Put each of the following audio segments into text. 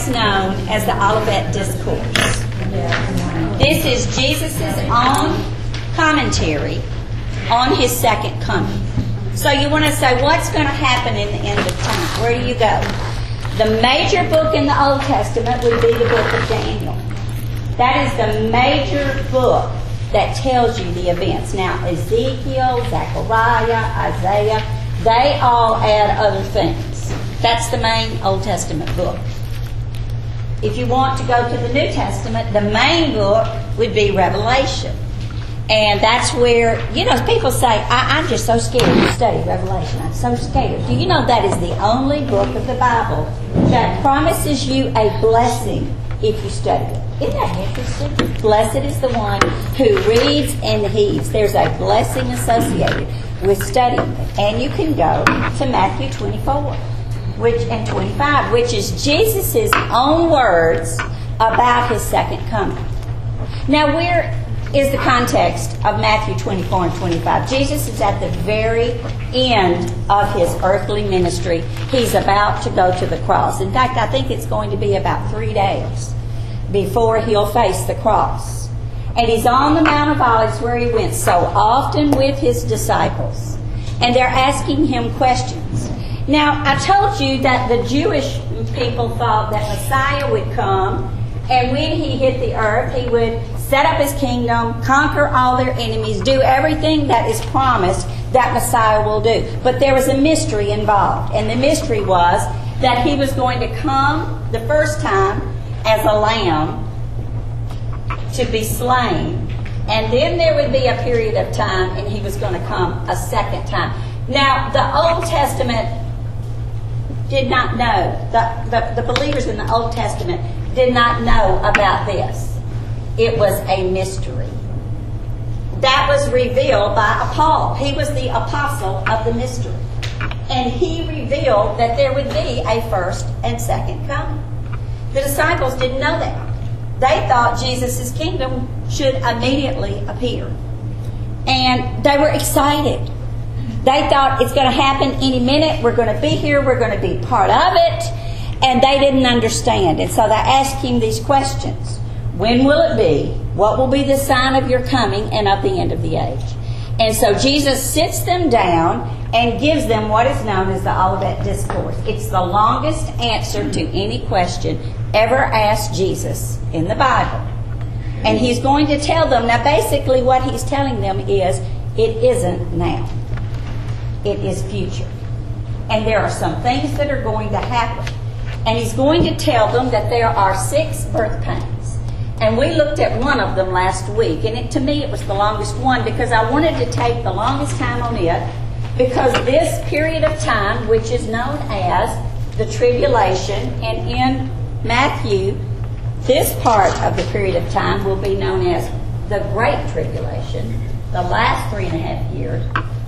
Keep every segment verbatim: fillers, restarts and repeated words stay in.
is known as the Olivet Discourse. This is Jesus' own commentary on his second coming. So you want to say, what's going to happen in the end of time? Where do you go? The major book in the Old Testament would be the book of Daniel. That is the major book that tells you the events. Now, Ezekiel, Zechariah, Isaiah, they all add other things. That's the main Old Testament book. If you want to go to the New Testament, the main book would be Revelation. And that's where, you know, people say, I, I'm just so scared to study Revelation. I'm so scared. Do you know that is the only book of the Bible that promises you a blessing if you study it? Isn't that interesting? Blessed is the one who reads and heeds. There's a blessing associated with studying it. And you can go to Matthew twenty-four which and twenty-five, which is Jesus' own words about his second coming. Now, where is the context of Matthew twenty-four and twenty-five? Jesus is at the very end of his earthly ministry. He's about to go to the cross. In fact, I think it's going to be about three days before he'll face the cross. And he's on the Mount of Olives where he went so often with his disciples. And they're asking him questions. Now, I told you that the Jewish people thought that Messiah would come, and when he hit the earth, he would set up his kingdom, conquer all their enemies, do everything that is promised that Messiah will do. But there was a mystery involved. And the mystery was that he was going to come the first time as a lamb to be slain. And then there would be a period of time and he was going to come a second time. Now, the Old Testament did not know, the, the, the believers in the Old Testament did not know about this. It was a mystery. That was revealed by Paul. He was the apostle of the mystery. And he revealed that there would be a first and second coming. The disciples didn't know that. They thought Jesus' kingdom should immediately appear. And they were excited. They thought it's going to happen any minute. We're going to be here. We're going to be part of it. And they didn't understand. And so they asked him these questions. When will it be? What will be the sign of your coming and of the end of the age? And so Jesus sits them down and gives them what is known as the Olivet Discourse. It's the longest answer to any question ever asked Jesus in the Bible. And he's going to tell them, now basically what he's telling them is, it isn't now. It is future. And there are some things that are going to happen. And he's going to tell them that there are six birth pains. And we looked at one of them last week. And it, to me, it was the longest one because I wanted to take the longest time on it because this period of time, which is known as the tribulation, and in Matthew, this part of the period of time will be known as the Great Tribulation, the last three and a half years.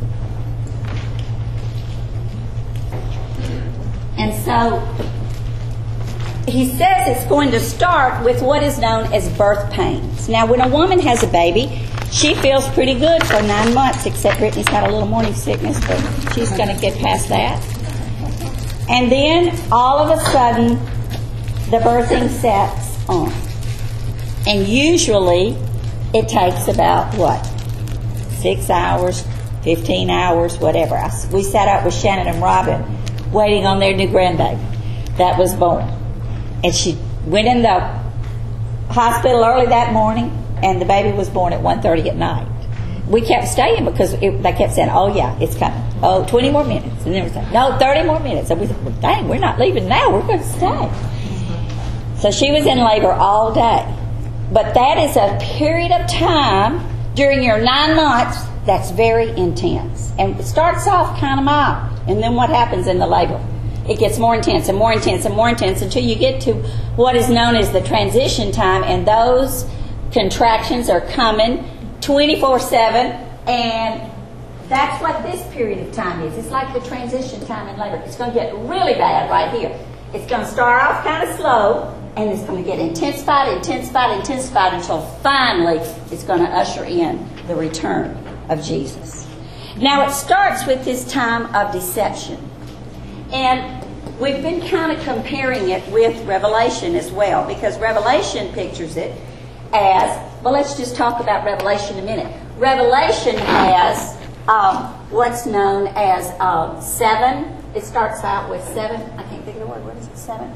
And so he says it's going to start with what is known as birth pains. Now, when a woman has a baby, she feels pretty good for nine months, except Brittany's got a little morning sickness, but she's going to get past that. And then, all of a sudden, the birthing sets on. And usually, it takes about, what, six hours, fifteen hours, whatever. We sat up with Shannon and Robin waiting on their new grandbaby that was born. And she went in the hospital early that morning, and the baby was born at one thirty at night. We kept staying because it, they kept saying, oh, yeah, it's coming. Oh, twenty more minutes. And then we said, no, thirty more minutes. And we said, well, dang, we're not leaving now. We're going to stay. So she was in labor all day. But that is a period of time during your nine months that's very intense. And it starts off kind of mild. And then what happens in the labor? It gets more intense and more intense and more intense until you get to what is known as the transition time. And those contractions are coming twenty-four seven. And that's what this period of time is. It's like the transition time in labor. It's going to get really bad right here. It's going to start off kind of slow. And it's going to get intensified, intensified, intensified until finally it's going to usher in the return of Jesus. Now it starts with this time of deception. And we've been kind of comparing it with Revelation as well, because Revelation pictures it as, well, let's just talk about Revelation a minute. Revelation has um, what's known as uh, seven. It starts out with seven. I can't think of the word. What is it? Seven?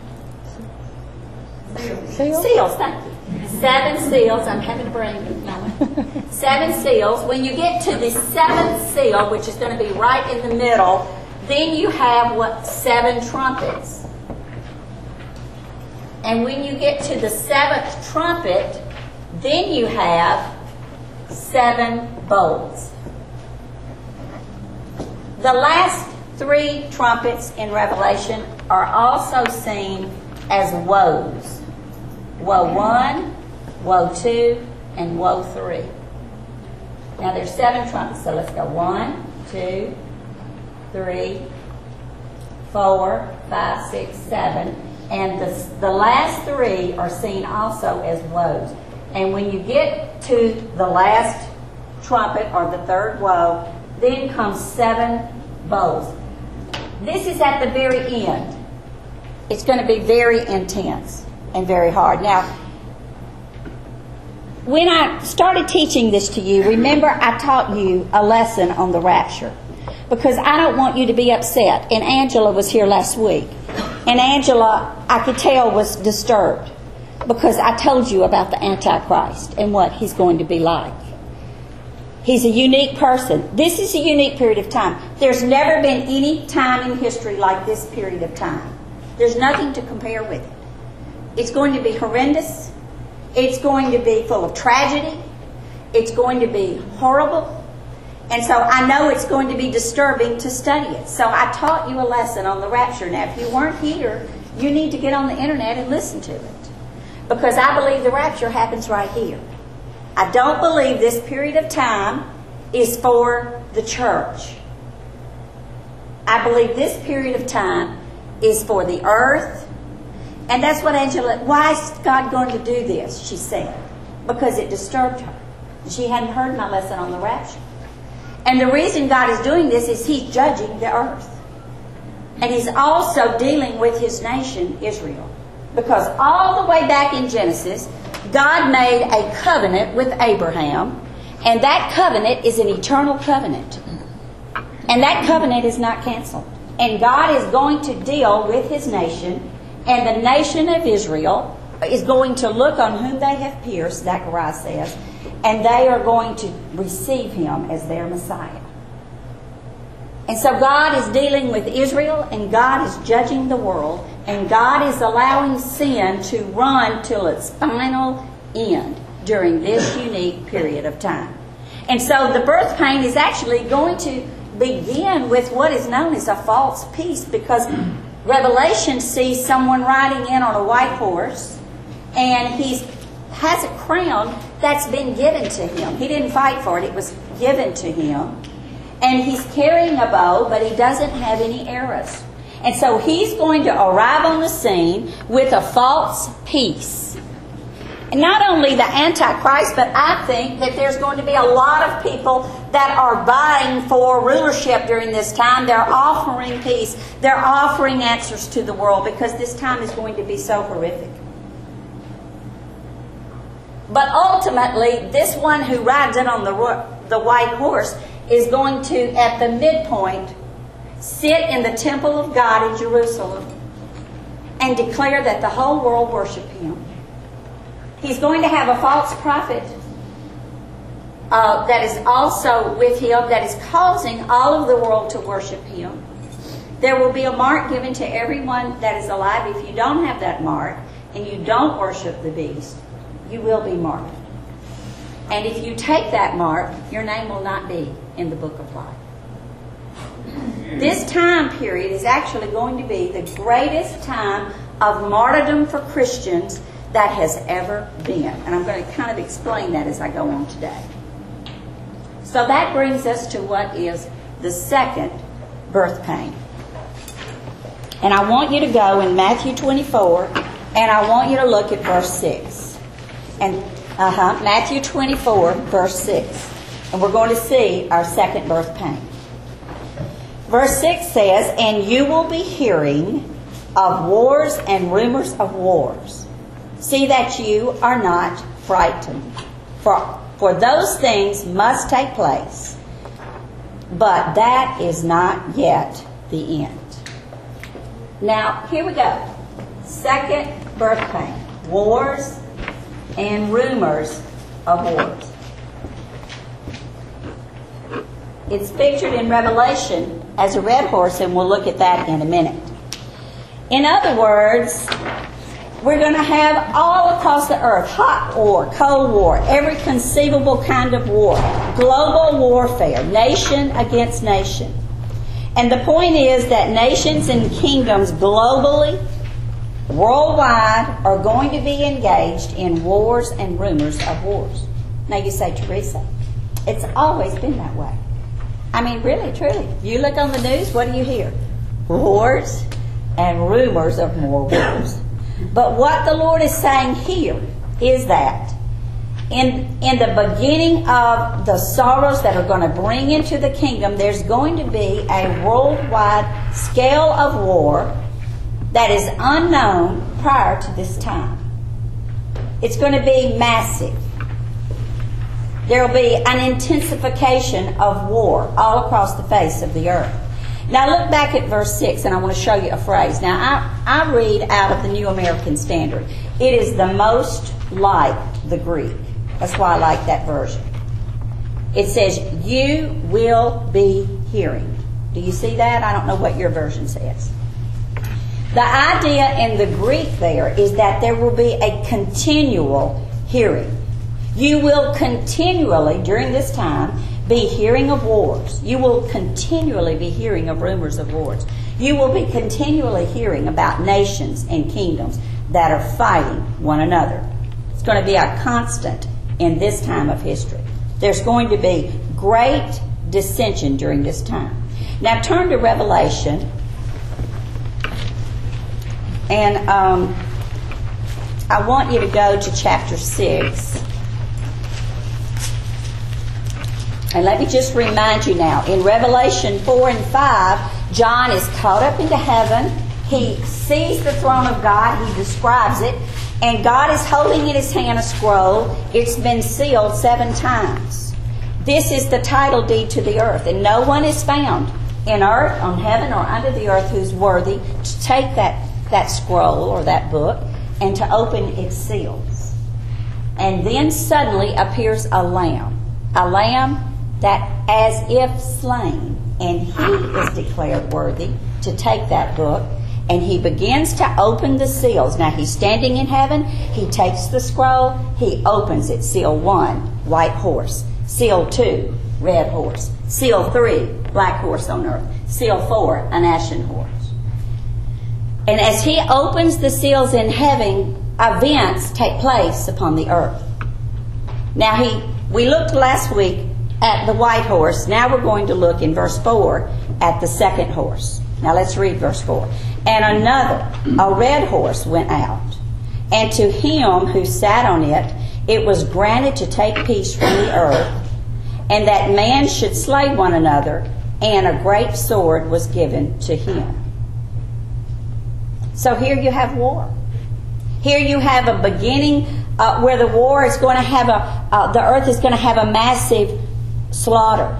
Seals. Seals, thank you. Seven seals. I'm having a brain moment. Seven seals. When you get to the seventh seal, which is going to be right in the middle, then you have what? Seven trumpets. And when you get to the seventh trumpet, then you have seven bowls. The last three trumpets in Revelation are also seen as woes. Woe one, woe two, and woe three. Now there's seven trumpets, so let's go one, two, three, four, five, six, seven. And the, the last three are seen also as woes. And when you get to the last trumpet, or the third woe, then comes seven bowls. This is at the very end. It's going to be very intense and very hard. Now, when I started teaching this to you, remember I taught you a lesson on the rapture, because I don't want you to be upset. And Angela was here last week, and Angela, I could tell, was disturbed because I told you about the Antichrist and what he's going to be like. He's a unique person. This is a unique period of time. There's never been any time in history like this period of time. There's nothing to compare with it. It's going to be horrendous. It's going to be full of tragedy. It's going to be horrible. And so I know it's going to be disturbing to study it. So I taught you a lesson on the rapture. Now, if you weren't here, you need to get on the internet and listen to it, because I believe the rapture happens right here. I don't believe this period of time is for the church. I believe this period of time is for the earth. And that's what Angela, why is God going to do this, she said. Because it disturbed her. She hadn't heard my lesson on the rapture. And the reason God is doing this is He's judging the earth. And He's also dealing with His nation, Israel. Because all the way back in Genesis, God made a covenant with Abraham, and that covenant is an eternal covenant. And that covenant is not canceled. And God is going to deal with His nation, and the nation of Israel is going to look on whom they have pierced, Zechariah says, and they are going to receive Him as their Messiah. And so God is dealing with Israel, and God is judging the world, and God is allowing sin to run till its final end during this unique period of time. And so the birth pain is actually going to begin with what is known as a false peace, because Revelation sees someone riding in on a white horse, and he has a crown that's been given to him. He didn't fight for it, it was given to him. And he's carrying a bow, but he doesn't have any arrows. And so he's going to arrive on the scene with a false peace. And not only the Antichrist, but I think that there's going to be a lot of people that are vying for rulership during this time. They're offering peace. They're offering answers to the world, because this time is going to be so horrific. But ultimately, this one who rides in on the, the white horse is going to, at the midpoint, sit in the temple of God in Jerusalem and declare that the whole world worship Him. He's going to have a false prophet uh, that is also with him, that is causing all of the world to worship Him. There will be a mark given to everyone that is alive. If you don't have that mark and you don't worship the beast, you will be marked. And if you take that mark, your name will not be in the book of life. This time period is actually going to be the greatest time of martyrdom for Christians that has ever been. And I'm going to kind of explain that as I go on today. So that brings us to what is the second birth pain. And I want you to go in Matthew twenty-four, and I want you to look at verse six. And uh-huh, Matthew twenty-four, verse six. And we're going to see our second birth pain. Verse six says, "And you will be hearing of wars and rumors of wars. See that you are not frightened. For, for those things must take place, but that is not yet the end." Now, here we go. Second birthday. Wars and rumors of wars. It's pictured in Revelation as a red horse, and we'll look at that in a minute. In other words, we're going to have all across the earth hot war, cold war, every conceivable kind of war, global warfare, nation against nation. And the point is that nations and kingdoms globally, worldwide, are going to be engaged in wars and rumors of wars. Now you say, Teresa, it's always been that way. I mean, really, truly. You look on the news, what do you hear? Wars and rumors of more wars. But what the Lord is saying here is that in, in the beginning of the sorrows that are going to bring into the kingdom, there's going to be a worldwide scale of war that is unknown prior to this time. It's going to be massive. There will be an intensification of war all across the face of the earth. Now look back at verse six, and I want to show you a phrase. Now I, I read out of the New American Standard. It is the most like the Greek. That's why I like that version. It says, "You will be hearing." Do you see that? I don't know what your version says. The idea in the Greek there is that there will be a continual hearing. You will continually, during this time, be hearing of wars. You will continually be hearing of rumors of wars. You will be continually hearing about nations and kingdoms that are fighting one another. It's going to be a constant in this time of history. There's going to be great dissension during this time. Now turn to Revelation, and um, I want you to go to chapter six. And let me just remind you now, in Revelation four and five, John is caught up into heaven. He sees the throne of God. He describes it. And God is holding in His hand a scroll. It's been sealed seven times. This is the title deed to the earth. And no one is found in earth, on heaven, or under the earth who's worthy to take that, that scroll or that book and to open its seals. And then suddenly appears a lamb. A lamb that as if slain, and He is declared worthy to take that book, and He begins to open the seals. Now He's standing in heaven. He takes the scroll. He opens it. Seal one, white horse. Seal two, red horse. Seal three, black horse on earth. Seal four, an ashen horse. And as He opens the seals in heaven, events take place upon the earth. Now he, we looked last week at the white horse. Now we're going to look in verse four at the second horse. Now let's read verse four. "And another, a red horse, went out, and to him who sat on it, it was granted to take peace from the earth, and that man should slay one another, and a great sword was given to him." So here you have war. Here you have a beginning uh, where the war is going to have a, uh, the earth is going to have a massive slaughter.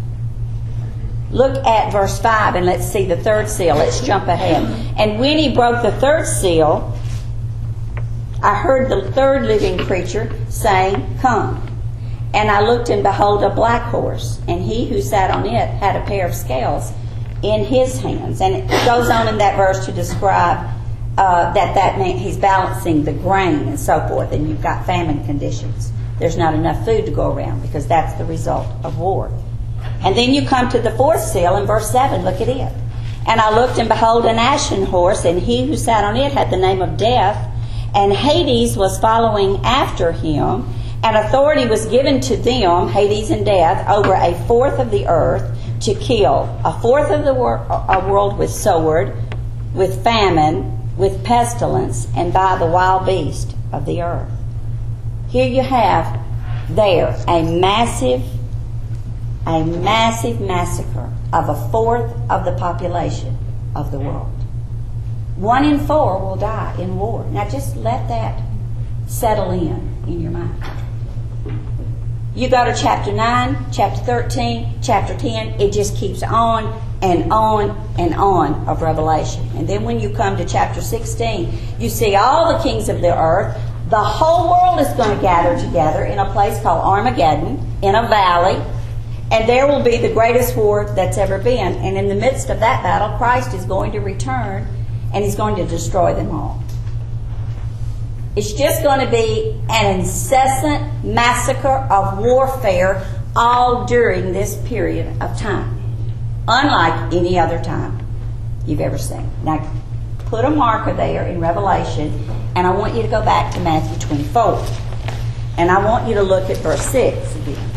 Look at verse five and let's see the third seal. Let's jump ahead. "And when he broke the third seal, I heard the third living creature saying, 'Come.' And I looked, and behold, a black horse, and he who sat on it had a pair of scales in his hands." And it goes on in that verse to describe uh, that that man, he's balancing the grain and so forth, and you've got famine conditions. There's not enough food to go around because that's the result of war. And then you come to the fourth seal in verse seven. Look at it. "And I looked, and behold, an ashen horse, and he who sat on it had the name of Death, and Hades was following after him, and authority was given to them," Hades and Death, "over a fourth of the earth to kill, a fourth of the wor- a world with sword, with famine, with pestilence, and by the wild beast of the earth." Here you have there a massive, a massive massacre of a fourth of the population of the world. One in four will die in war. Now just let that settle in in your mind. You go to chapter nine, chapter thirteen, chapter ten, it just keeps on and on and on of Revelation. And then when you come to chapter sixteen, you see all the kings of the earth. The whole world is going to gather together in a place called Armageddon, in a valley, and there will be the greatest war that's ever been. And in the midst of that battle, Christ is going to return, and He's going to destroy them all. It's just going to be an incessant massacre of warfare all during this period of time, unlike any other time you've ever seen. Now, put a marker there in Revelation, and I want you to go back to Matthew twenty-four. And I want you to look at verse six again.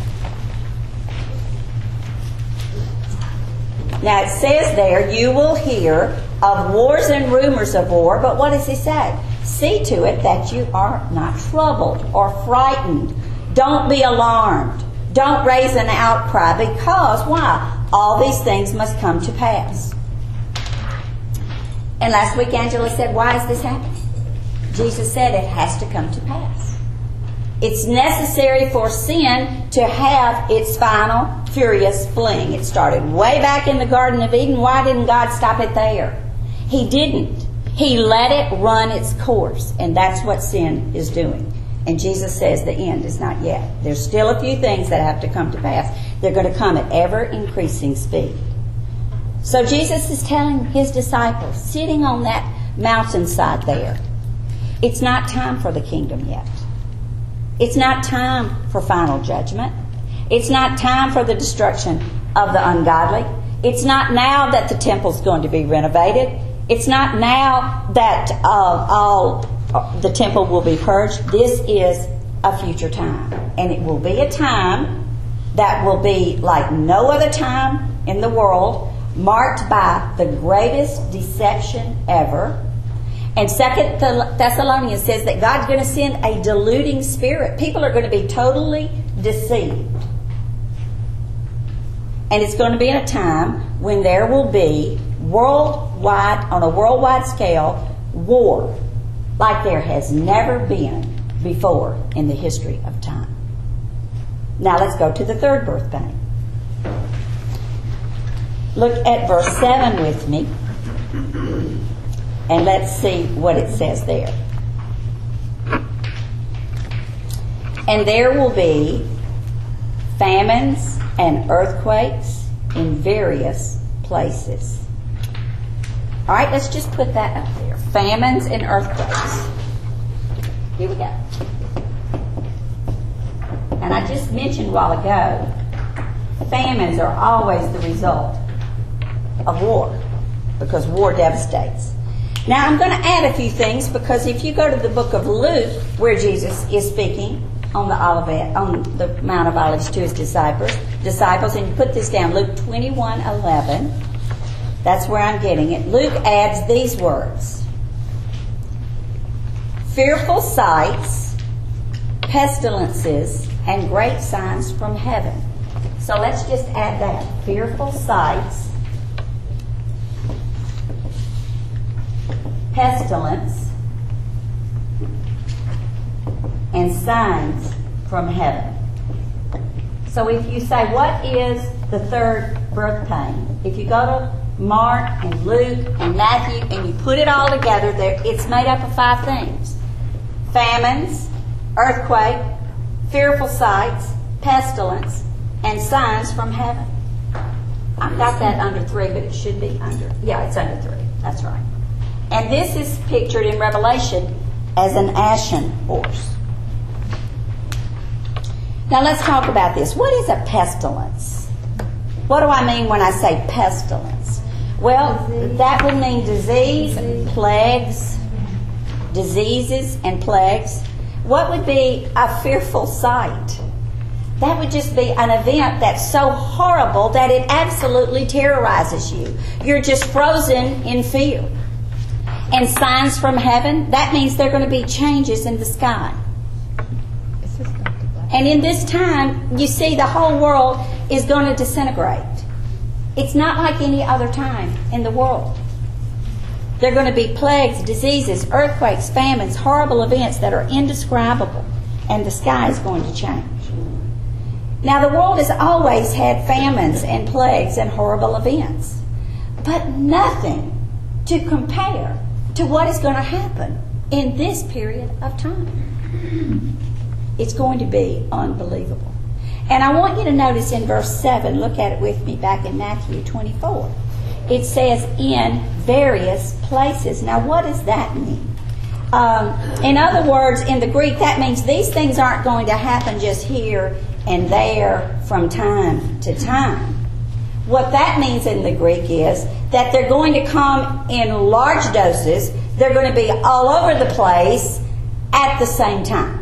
Now, it says there, you will hear of wars and rumors of war, but what does He say? See to it that you are not troubled or frightened. Don't be alarmed. Don't raise an outcry, because, why? All these things must come to pass. And last week Angela said, why is this happening? Jesus said it has to come to pass. It's necessary for sin to have its final furious fling. It started way back in the Garden of Eden. Why didn't God stop it there? He didn't. He let it run its course, and that's what sin is doing. And Jesus says the end is not yet. There's still a few things that have to come to pass. They're going to come at ever-increasing speed. So Jesus is telling His disciples, sitting on that mountainside there, it's not time for the kingdom yet. It's not time for final judgment. It's not time for the destruction of the ungodly. It's not now that the temple's going to be renovated. It's not now that uh, all uh, the temple will be purged. This is a future time. And it will be a time that will be like no other time in the world, marked by the greatest deception ever. And Second Thessalonians says that God's going to send a deluding spirit. People are going to be totally deceived. And it's going to be in a time when there will be worldwide, on a worldwide scale, war like there has never been before in the history of time. Now let's go to the third birth pain. Look at verse seven with me, and let's see what it says there. And there will be famines and earthquakes in various places. All right, let's just put that up there. Famines and earthquakes. Here we go. And I just mentioned a while ago, famines are always the result of war, because war devastates. Now I'm going to add a few things, because if you go to the book of Luke, where Jesus is speaking on the Olivet, on the Mount of Olives to His disciples, disciples, and you put this down, Luke twenty-one eleven. That's where I'm getting it. Luke adds these words: fearful sights, pestilences, and great signs from heaven. So let's just add that. Fearful sights, pestilence, and signs from heaven. So if you say, what is the third birth pain? If you go to Mark and Luke and Matthew and you put it all together, there it's made up of five things: famines, earthquake, fearful sights, pestilence, and signs from heaven. I've got that under three, but it should be under, yeah, it's under three. That's right. And this is pictured in Revelation as an ashen horse. Now let's talk about this. What is a pestilence? What do I mean when I say pestilence? Well, that would mean disease, plagues, diseases and plagues. What would be a fearful sight? That would just be an event that's so horrible that it absolutely terrorizes you. You're just frozen in fear. And signs from heaven, that means there are going to be changes in the sky. And in this time, you see, the whole world is going to disintegrate. It's not like any other time in the world. There are going to be plagues, diseases, earthquakes, famines, horrible events that are indescribable, and the sky is going to change. Now, the world has always had famines and plagues and horrible events, but nothing to compare to what is going to happen in this period of time. It's going to be unbelievable. And I want you to notice in verse seven, look at it with me back in Matthew twenty-four. It says, in various places. Now, what does that mean? Um, in other words, in the Greek, that means these things aren't going to happen just here and there from time to time. What that means in the Greek is that they're going to come in large doses. They're going to be all over the place at the same time.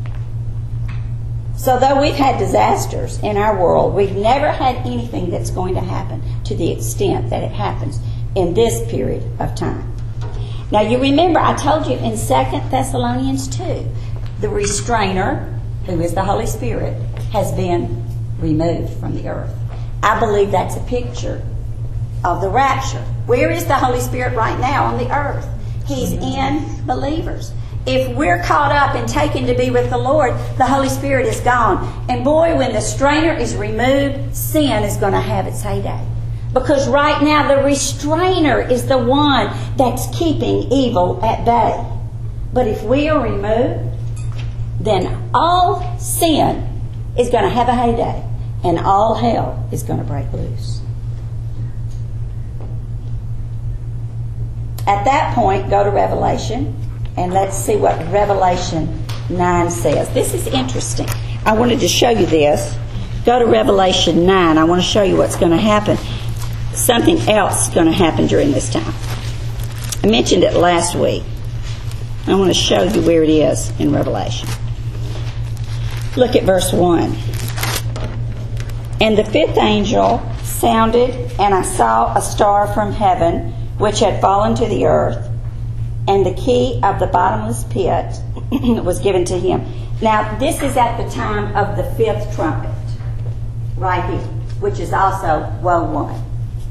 So though we've had disasters in our world, we've never had anything that's going to happen to the extent that it happens in this period of time. Now you remember I told you in Second Thessalonians two, the restrainer, who is the Holy Spirit, has been removed from the earth. I believe that's a picture of the rapture. Where is the Holy Spirit right now on the earth? He's in believers. If we're caught up and taken to be with the Lord, the Holy Spirit is gone. And boy, when the strainer is removed, sin is going to have its heyday. Because right now the restrainer is the one that's keeping evil at bay. But if we are removed, then all sin is going to have a heyday. And all hell is going to break loose. At that point, go to Revelation. And let's see what Revelation nine says. This is interesting. I wanted to show you this. Go to Revelation nine. I want to show you what's going to happen. Something else is going to happen during this time. I mentioned it last week. I want to show you where it is in Revelation. Look at verse one. And the fifth angel sounded, and I saw a star from heaven, which had fallen to the earth. And the key of the bottomless pit was given to him. Now, this is at the time of the fifth trumpet, right here, which is also woe one.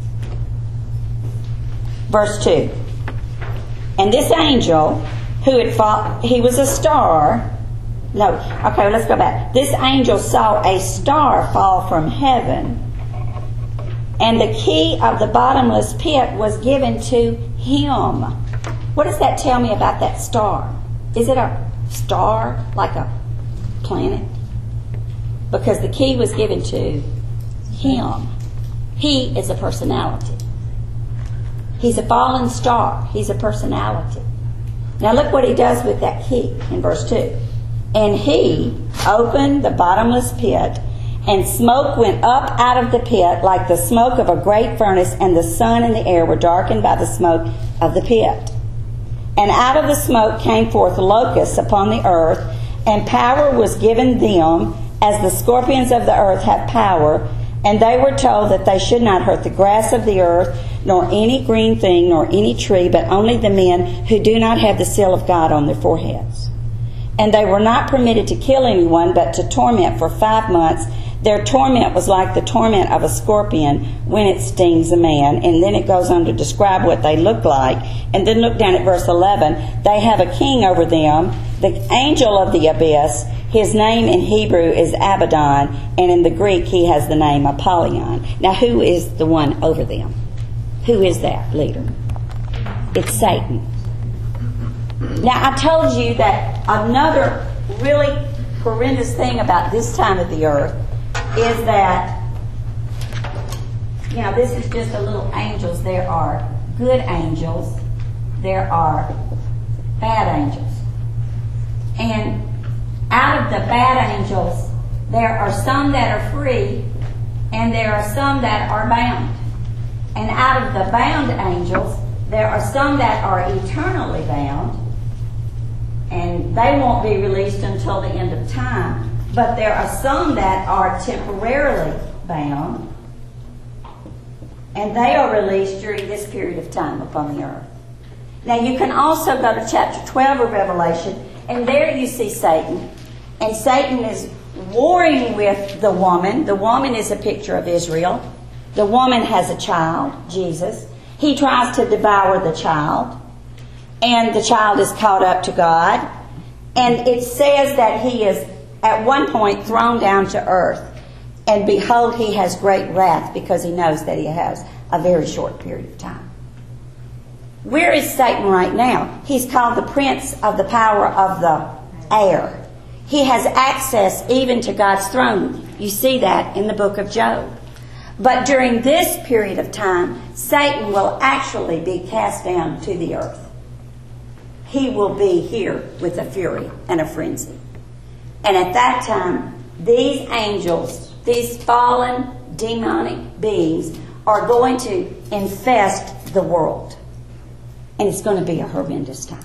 Verse two. And this angel, who had fought, he was a star. No, okay, let's go back. This angel saw a star fall from heaven, and the key of the bottomless pit was given to him. What does that tell me about that star? Is it a star like a planet? Because the key was given to him. He is a personality. He's a fallen star. He's a personality. Now look what he does with that key in verse two. And he opened the bottomless pit, and smoke went up out of the pit like the smoke of a great furnace, and the sun and the air were darkened by the smoke of the pit. And out of the smoke came forth locusts upon the earth, and power was given them, as the scorpions of the earth have power. And they were told that they should not hurt the grass of the earth, nor any green thing, nor any tree, but only the men who do not have the seal of God on their foreheads. And they were not permitted to kill anyone, but to torment for five months. Their torment was like the torment of a scorpion when it stings a man. And then it goes on to describe what they look like. And then look down at verse eleven. They have a king over them, the angel of the abyss. His name in Hebrew is Abaddon, and in the Greek he has the name Apollyon. Now who is the one over them? Who is that leader? It's Satan. Now I told you that another really horrendous thing about this time of the earth is that, you know, this is just a little angels. There are good angels. There are bad angels. And out of the bad angels, there are some that are free, and there are some that are bound. And out of the bound angels, there are some that are eternally bound, and they won't be released until the end of time. But there are some that are temporarily bound, and they are released during this period of time upon the earth. Now you can also go to chapter twelve of Revelation, and there you see Satan. And Satan is warring with the woman. The woman is a picture of Israel. The woman has a child, Jesus. He tries to devour the child, and the child is caught up to God. And it says that he is at one point thrown down to earth. And behold, he has great wrath because he knows that he has a very short period of time. Where is Satan right now? He's called the prince of the power of the air. He has access even to God's throne. You see that in the book of Job. But during this period of time, Satan will actually be cast down to the earth. He will be here with a fury and a frenzy. And at that time, these angels, these fallen demonic beings, are going to infest the world. And it's going to be a horrendous time.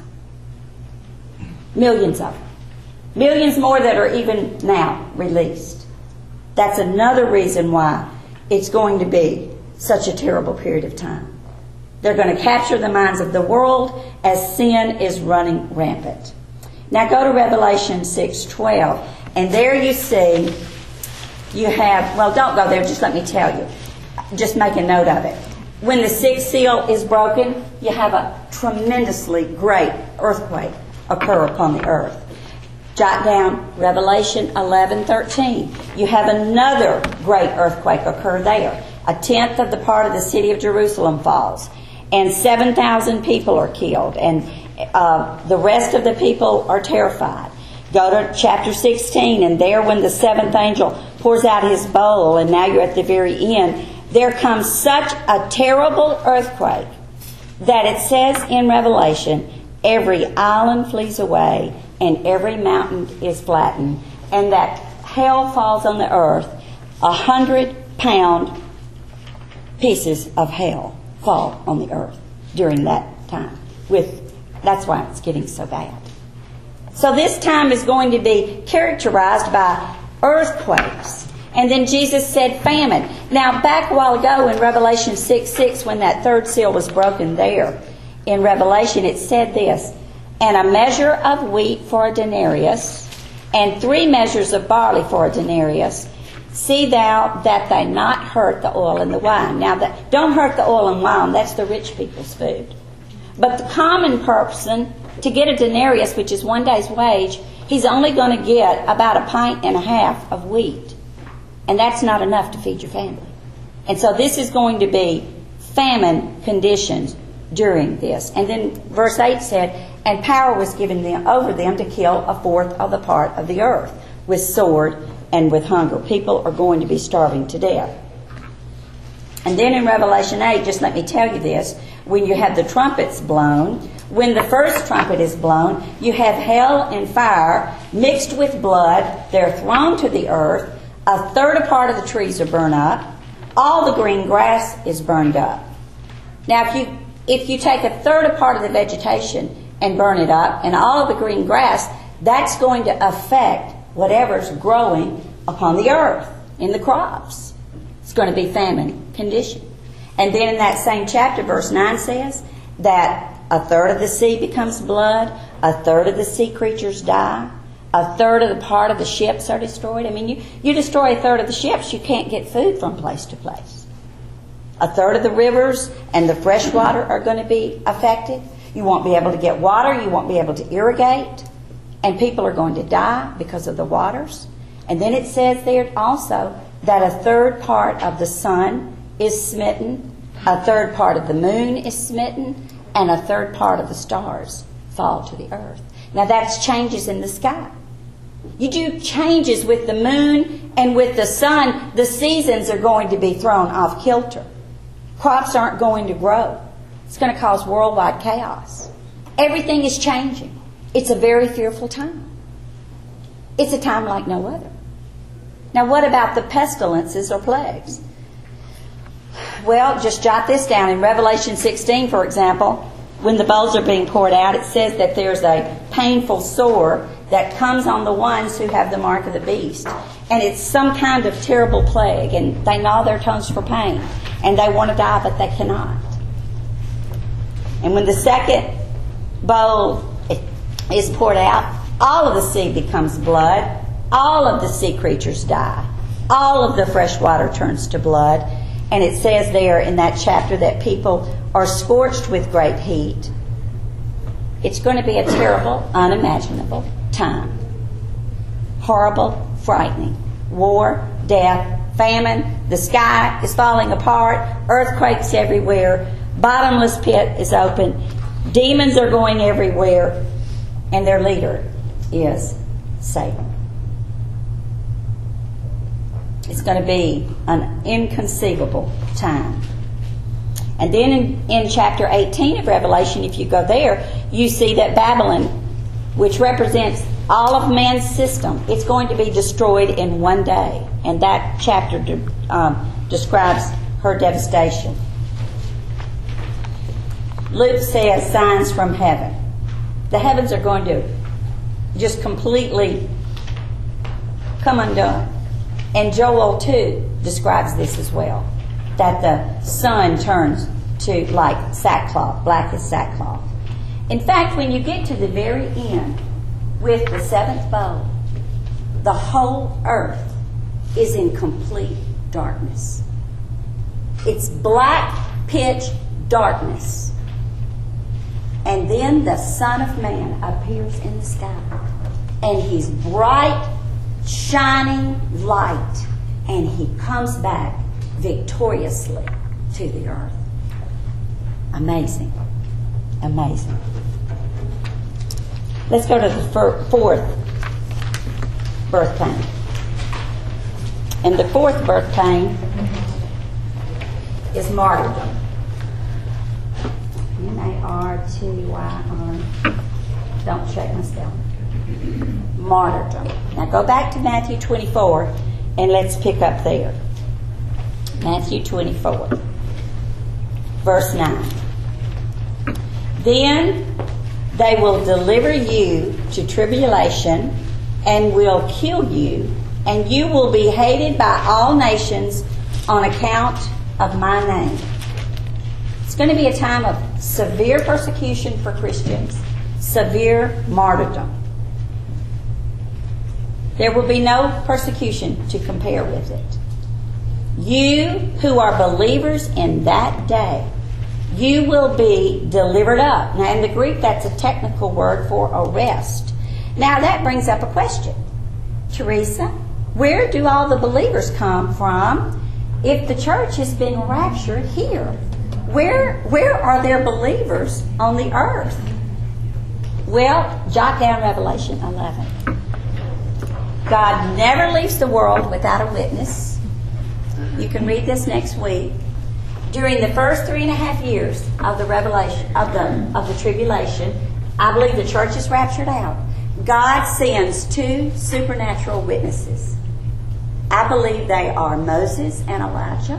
Millions of them. Millions more that are even now released. That's another reason why it's going to be such a terrible period of time. They're going to capture the minds of the world as sin is running rampant. Now go to Revelation six twelve, and there you see, you have, well, don't go there, just let me tell you. Just make a note of it. When the sixth seal is broken, you have a tremendously great earthquake occur upon the earth. Jot down Revelation eleven thirteen. You have another great earthquake occur there. A tenth of the part of the city of Jerusalem falls. And seven thousand people are killed. And uh, the rest of the people are terrified. Go to chapter sixteen, and there when the seventh angel pours out his bowl, and now you're at the very end, there comes such a terrible earthquake that it says in Revelation, every island flees away, and every mountain is flattened, and that hell falls on the earth. A hundred pound pieces of hell fall on the earth during that time. With that's why it's getting so bad. So this time is going to be characterized by earthquakes. And then Jesus said famine. Now back a while ago in Revelation six six, when that third seal was broken there, in Revelation it said this, and a measure of wheat for a denarius, and three measures of barley for a denarius. See thou that they not hurt the oil and the wine. Now, that, don't hurt the oil and wine. That's the rich people's food. But the common person, to get a denarius, which is one day's wage, he's only going to get about a pint and a half of wheat. And that's not enough to feed your family. And so this is going to be famine conditions during this. And then verse eight said, and power was given them over them to kill a fourth of the part of the earth with sword and with hunger. People are going to be starving to death. And then in Revelation eight, just let me tell you this, when you have the trumpets blown, when the first trumpet is blown, you have hell and fire mixed with blood. They're thrown to the earth. A third of part of the trees are burned up. All the green grass is burned up. Now, if you if you take a third of part of the vegetation and burn it up, and all of the green grass, that's going to affect whatever's growing upon the earth in the crops. It's going to be famine condition. And then in that same chapter, verse nine says that a third of the sea becomes blood, a third of the sea creatures die, a third of the part of the ships are destroyed. I mean, you, you destroy a third of the ships, you can't get food from place to place. A third of the rivers and the fresh water are going to be affected. You won't be able to get water, you won't be able to irrigate, and people are going to die because of the waters. And then it says there also that a third part of the sun is smitten, a third part of the moon is smitten, and a third part of the stars fall to the earth. Now that's changes in the sky. You do changes with the moon and with the sun, the seasons are going to be thrown off kilter. Crops aren't going to grow. It's going to cause worldwide chaos. Everything is changing. It's a very fearful time. It's a time like no other. Now, what about the pestilences or plagues? Well, just jot this down. In Revelation sixteen, for example, when the bowls are being poured out, it says that there's a painful sore that comes on the ones who have the mark of the beast. And it's some kind of terrible plague, and they gnaw their tongues for pain. And they want to die, but they cannot. And when the second bowl is poured out, all of the sea becomes blood. All of the sea creatures die. All of the fresh water turns to blood. And it says there in that chapter that people are scorched with great heat. It's going to be a terrible, unimaginable time. Horrible, frightening. War, death, famine, the sky is falling apart, earthquakes everywhere, bottomless pit is open, demons are going everywhere, and their leader is Satan. It's going to be an inconceivable time. And then in, in chapter eighteen of Revelation, if you go there, you see that Babylon, which represents all of man's system, it's going to be destroyed in one day. And that chapter de, um, describes her devastation. Luke says signs from heaven. The heavens are going to just completely come undone. And Joel two describes this as well, that the sun turns to like sackcloth, black as sackcloth. In fact, when you get to the very end with the seventh bowl, the whole earth is in complete darkness. It's black pitch darkness. And then the Son of Man appears in the sky. And he's bright, shining light, and he comes back victoriously to the earth. Amazing. Amazing. Let's go to the fir- fourth birth pain. And the fourth birth pain is martyrdom. M A R T Y R. Don't check my spelling. Martyrdom. Now go back to Matthew twenty-four and let's pick up there. Matthew twenty-four, verse nine. Then they will deliver you to tribulation and will kill you, and you will be hated by all nations on account of my name. It's going to be a time of severe persecution for Christians, severe martyrdom. There will be no persecution to compare with it. You who are believers in that day, you will be delivered up. Now in the Greek, that's a technical word for arrest. Now that brings up a question. Teresa, where do all the believers come from if the church has been raptured here? Where, where are there believers on the earth? Well, jot down Revelation eleven. God never leaves the world without a witness. You can read this next week. During the first three and a half years of the revelation of the of the tribulation, I believe the church is raptured out. God sends two supernatural witnesses. I believe they are Moses and Elijah.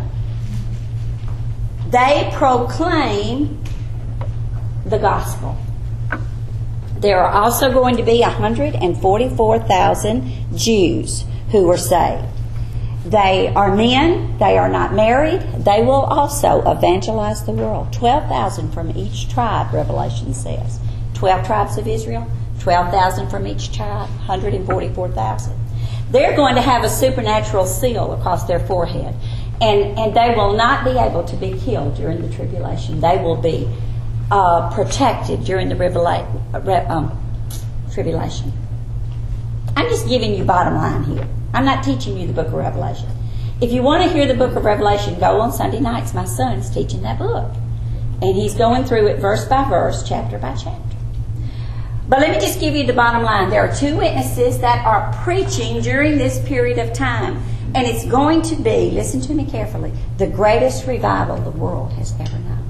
They proclaim the gospel. There are also going to be one hundred forty-four thousand Jews who are saved. They are men. They are not married. They will also evangelize the world. twelve thousand from each tribe, Revelation says. twelve tribes of Israel, twelve thousand from each tribe, one hundred forty-four thousand. They're going to have a supernatural seal across their forehead. And, and they will not be able to be killed during the tribulation. They will be uh, protected during the revela- re- um, tribulation. I'm just giving you bottom line here. I'm not teaching you the book of Revelation. If you want to hear the book of Revelation, go on Sunday nights. My son's teaching that book. And he's going through it verse by verse, chapter by chapter. But let me just give you the bottom line. There are two witnesses that are preaching during this period of time. And it's going to be, listen to me carefully, the greatest revival the world has ever known.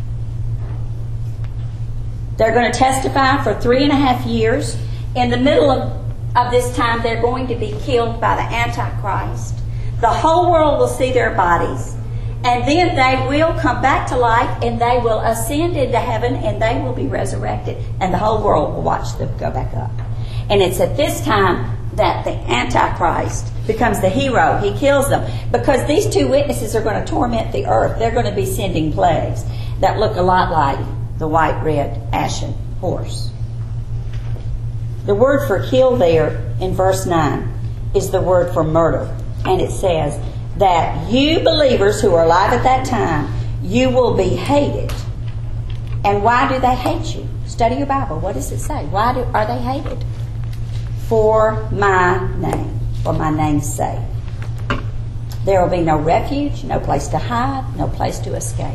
They're going to testify for three and a half years. In the middle of, of this time, they're going to be killed by the Antichrist. The whole world will see their bodies. And then they will come back to life and they will ascend into heaven and they will be resurrected. And the whole world will watch them go back up. And it's at this time that the Antichrist becomes the hero. He kills them. Because these two witnesses are going to torment the earth. They're going to be sending plagues that look a lot like the white, red, ashen horse. The word for kill there in verse nine is the word for murder. And it says, that you believers who are alive at that time, you will be hated. And why do they hate you? Study your Bible. What does it say? Why do, are they hated? For my name, for my name's sake. There will be no refuge, no place to hide, no place to escape.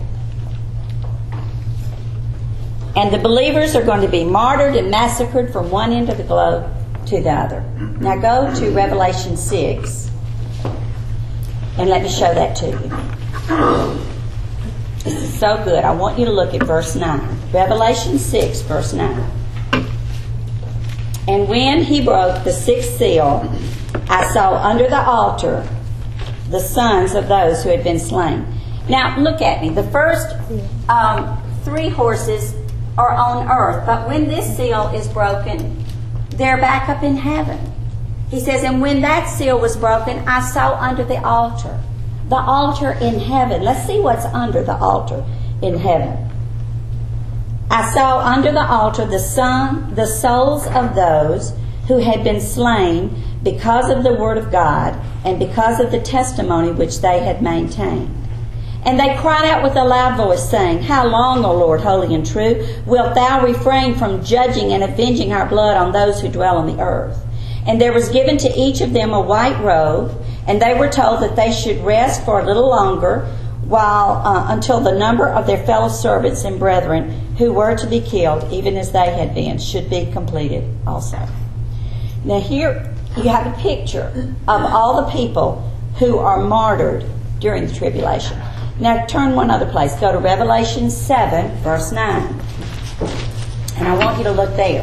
And the believers are going to be martyred and massacred from one end of the globe to the other. Now go to Revelation six, and let me show that to you. This is so good. I want you to look at verse nine. Revelation six, verse nine. And when he broke the sixth seal, I saw under the altar the sons of those who had been slain. Now, look at me. The first um, three horses are on earth, but when this seal is broken, they're back up in heaven. He says, and when that seal was broken, I saw under the altar. The altar in heaven. Let's see what's under the altar in heaven. I saw under the altar the son, the souls of those who had been slain because of the word of God and because of the testimony which they had maintained. And they cried out with a loud voice, saying, How long, O Lord, holy and true, wilt thou refrain from judging and avenging our blood on those who dwell on the earth? And there was given to each of them a white robe, and they were told that they should rest for a little longer, while uh, until the number of their fellow servants and brethren who were to be killed, even as they had been, should be completed also. Now here you have a picture of all the people who are martyred during the tribulation. Now turn one other place. Go to Revelation seven, verse nine. And I want you to look there.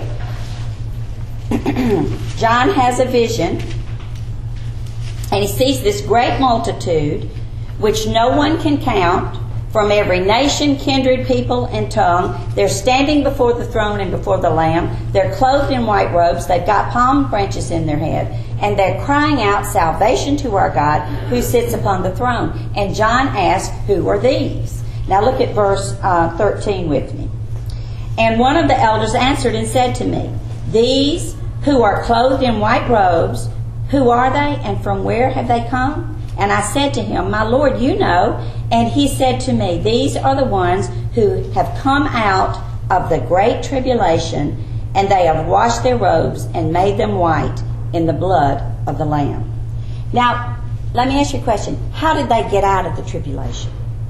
John has a vision, and he sees this great multitude, which no one can count, from every nation, kindred, people, and tongue. They're standing before the throne and before the Lamb. They're clothed in white robes. They've got palm branches in their head. And they're crying out, Salvation to our God who sits upon the throne. And John asks, Who are these? Now look at verse uh, thirteen with me. And one of the elders answered and said to me, These who are clothed in white robes, who are they, and from where have they come? And I said to him, My Lord, you know. And he said to me, These are the ones who have come out of the great tribulation, and they have washed their robes and made them white in the blood of the Lamb. Now, let me ask you a question. How did they get out of the tribulation?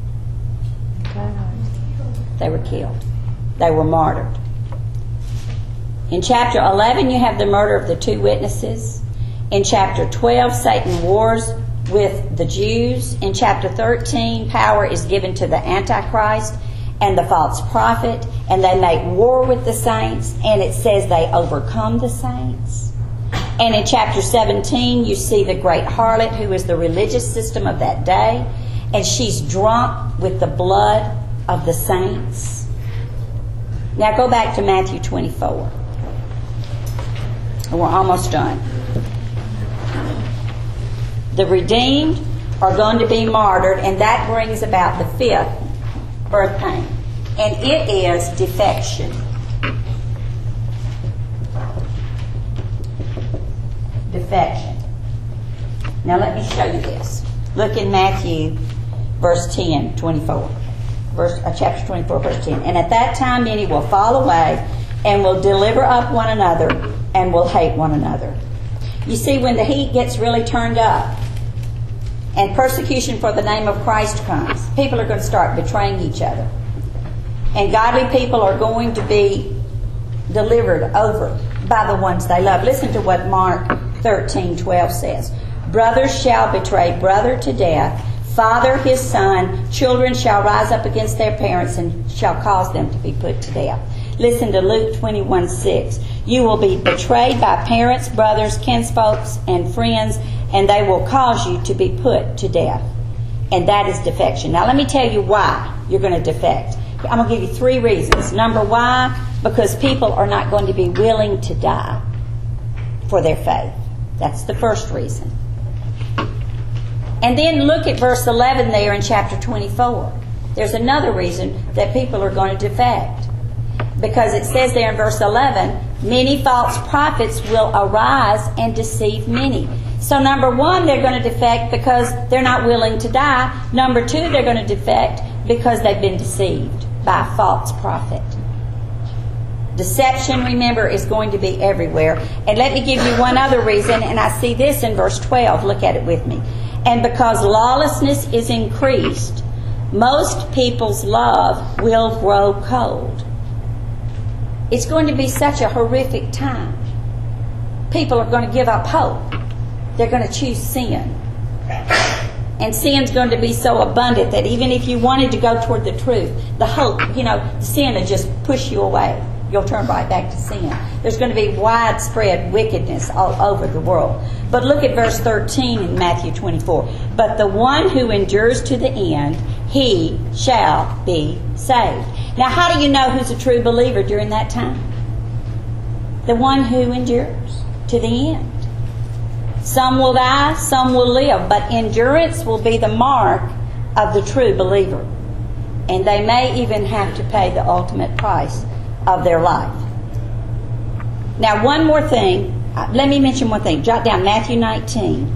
They were killed. They were martyred. In chapter eleven, you have the murder of the two witnesses. In chapter twelve, Satan wars with the Jews. In chapter thirteen, power is given to the Antichrist and the false prophet, and they make war with the saints, and it says they overcome the saints. And in chapter seventeen, you see the great harlot, who is the religious system of that day, and she's drunk with the blood of the saints. Now go back to Matthew twenty-four. And we're almost done. The redeemed are going to be martyred, and that brings about the fifth birth pain. And it is defection. Defection. Now let me show you this. Look in Matthew verse ten, twenty-four. Verse, uh, chapter twenty-four, verse ten. And at that time many will fall away and will deliver up one another and will hate one another. You see, when the heat gets really turned up and persecution for the name of Christ comes, people are going to start betraying each other. And godly people are going to be delivered over by the ones they love. Listen to what Mark thirteen twelve says. Brothers shall betray brother to death, father his son, children shall rise up against their parents and shall cause them to be put to death. Listen to Luke twenty-one six. You will be betrayed by parents, brothers, kinsfolks, and friends, and they will cause you to be put to death. And that is defection. Now let me tell you why you're going to defect. I'm going to give you three reasons. Number one, because people are not going to be willing to die for their faith. That's the first reason. And then look at verse eleven there in chapter twenty-four. There's another reason that people are going to defect. Because it says there in verse eleven, many false prophets will arise and deceive many. So number one, they're going to defect because they're not willing to die. Number two, they're going to defect because they've been deceived by a false prophet. Deception, remember, is going to be everywhere. And let me give you one other reason, and I see this in verse twelve. Look at it with me. And because lawlessness is increased, most people's love will grow cold. It's going to be such a horrific time. People are going to give up hope. They're going to choose sin. And sin's going to be so abundant that even if you wanted to go toward the truth, the hope, you know, sin will just push you away. You'll turn right back to sin. There's going to be widespread wickedness all over the world. But look at verse thirteen in Matthew twenty-four. But the one who endures to the end, he shall be saved. Now, how do you know who's a true believer during that time? The one who endures to the end. Some will die, some will live, but endurance will be the mark of the true believer. And they may even have to pay the ultimate price of their life. Now, one more thing. Let me mention one thing. Jot down Matthew nineteen.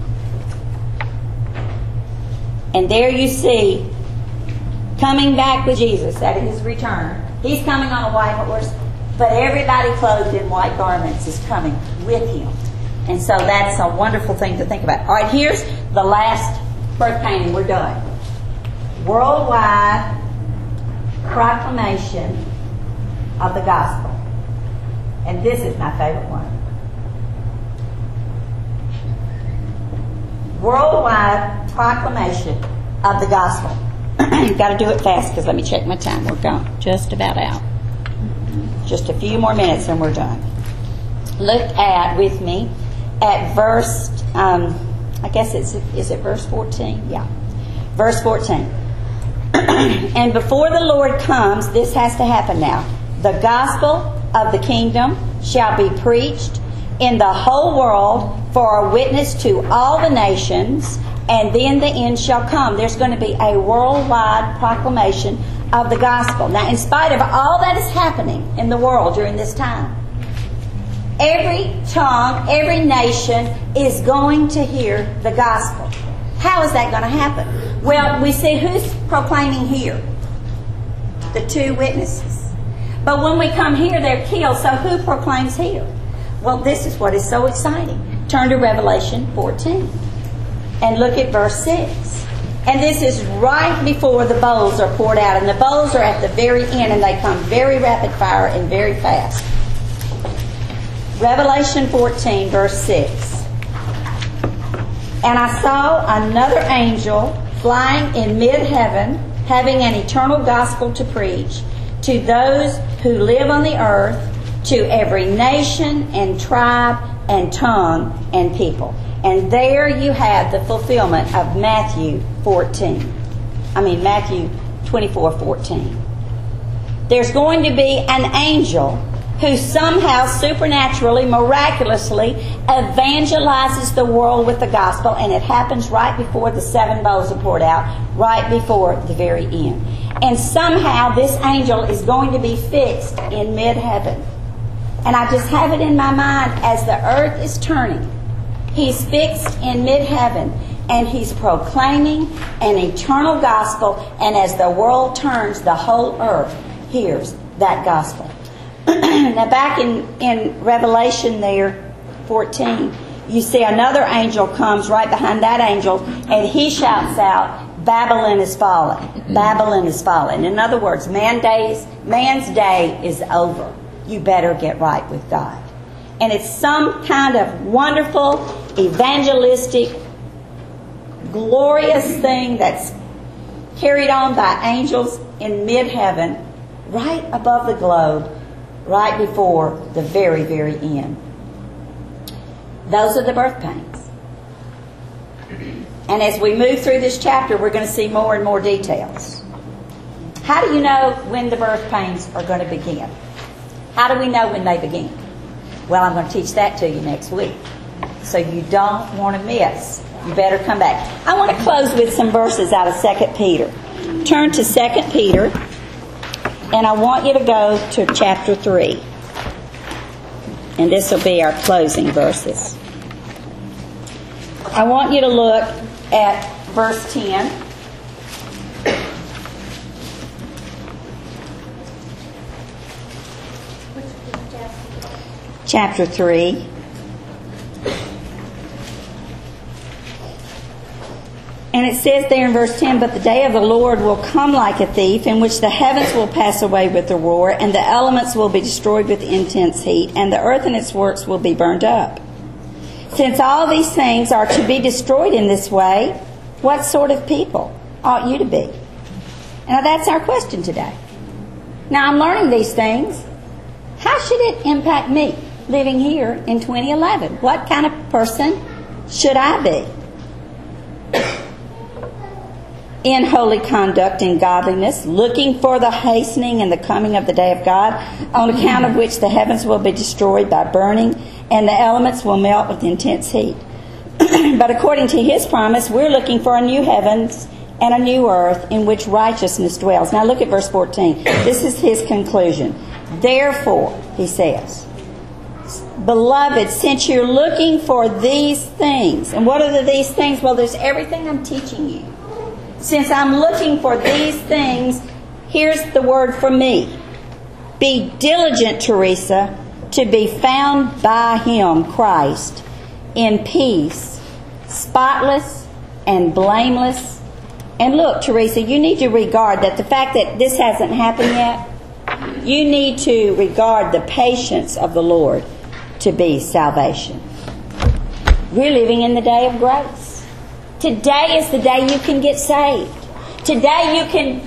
And there you see, coming back with Jesus at his return. He's coming on a white horse, but everybody clothed in white garments is coming with him. And so that's a wonderful thing to think about. All right, here's the last birth painting. We're done. Worldwide proclamation of the gospel. And this is my favorite one. Worldwide proclamation of the gospel. You've got to do it fast because let me check my time. We're gone. Just about out. Just a few more minutes and we're done. Look at, with me, at verse, um, I guess it's, is it verse fourteen? Yeah. Verse fourteen. And before the Lord comes, this has to happen now. The gospel of the kingdom shall be preached in the whole world for a witness to all the nations, and then the end shall come. There's going to be a worldwide proclamation of the gospel. Now, in spite of all that is happening in the world during this time, every tongue, every nation is going to hear the gospel. How is that going to happen? Well, we see who's proclaiming here. The two witnesses. But when we come here, they're killed. So who proclaims here? Well, this is what is so exciting. Turn to Revelation fourteen. And look at verse six. And this is right before the bowls are poured out. And the bowls are at the very end, and they come very rapid fire and very fast. Revelation fourteen, verse six. And I saw another angel flying in mid-heaven, having an eternal gospel to preach to those who live on the earth, to every nation and tribe and tongue and people. And there you have the fulfillment of Matthew fourteen. I mean Matthew twenty-four fourteen. There's going to be an angel who somehow supernaturally, miraculously evangelizes the world with the gospel, and it happens right before the seven bowls are poured out, right before the very end. And somehow this angel is going to be fixed in mid-heaven. And I just have it in my mind as the earth is turning. He's fixed in mid-heaven, and he's proclaiming an eternal gospel, and as the world turns, the whole earth hears that gospel. Now back in, in Revelation there, fourteen, you see another angel comes right behind that angel, and he shouts out, Babylon is fallen. Babylon is fallen. In other words, man days, man's day is over. You better get right with God. And it's some kind of wonderful, evangelistic, glorious thing that's carried on by angels in mid-heaven, right above the globe, right before the very, very end. Those are the birth pains. And as we move through this chapter, we're going to see more and more details. How do you know when the birth pains are going to begin? How do we know when they begin? Well, I'm going to teach that to you next week. So you don't want to miss. You better come back. I want to close with some verses out of Second Peter. Turn to Second Peter. And I want you to go to chapter three. And this will be our closing verses. I want you to look at verse ten. Chapter three. And it says there in verse ten, "But the day of the Lord will come like a thief, in which the heavens will pass away with a roar, and the elements will be destroyed with intense heat, and the earth and its works will be burned up. Since all these things are to be destroyed in this way, what sort of people ought you to be?" Now that's our question today. Now I'm learning these things. How should it impact me living here in twenty eleven? What kind of person should I be? In holy conduct and godliness, looking for the hastening and the coming of the day of God, on account of which the heavens will be destroyed by burning, and the elements will melt with intense heat. But according to His promise, we're looking for a new heavens and a new earth in which righteousness dwells. Now look at verse fourteen. This is His conclusion. "Therefore," He says, "beloved, since you're looking for these things," and what are the, these things? Well, there's everything I'm teaching you. Since I'm looking for these things, here's the word for me. Be diligent, Teresa, to be found by Him, Christ, in peace, spotless and blameless. And look, Teresa, you need to regard that the fact that this hasn't happened yet, you need to regard the patience of the Lord to be salvation. We're living in the day of grace. Today is the day you can get saved. Today you can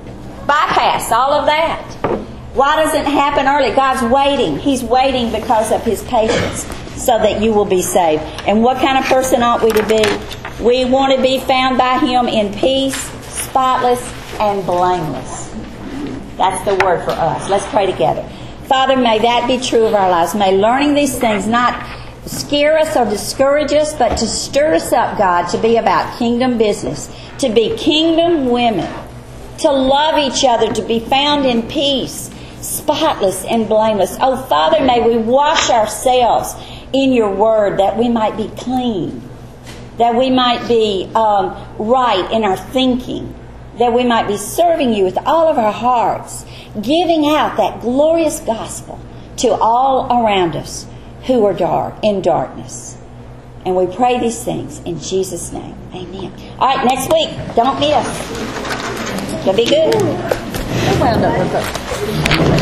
bypass all of that. Why doesn't it happen early? God's waiting. He's waiting because of His patience so that you will be saved. And what kind of person ought we to be? We want to be found by Him in peace, spotless, and blameless. That's the word for us. Let's pray together. Father, may that be true of our lives. May learning these things not scare us or discourage us, but to stir us up, God, to be about kingdom business, to be kingdom women, to love each other, to be found in peace, spotless and blameless. Oh, Father, may we wash ourselves in Your Word that we might be clean, that we might be um, right in our thinking, that we might be serving You with all of our hearts, giving out that glorious gospel to all around us who are dark, in darkness. And we pray these things in Jesus' name. Amen. All right, next week, don't miss. It'll be good. Well done.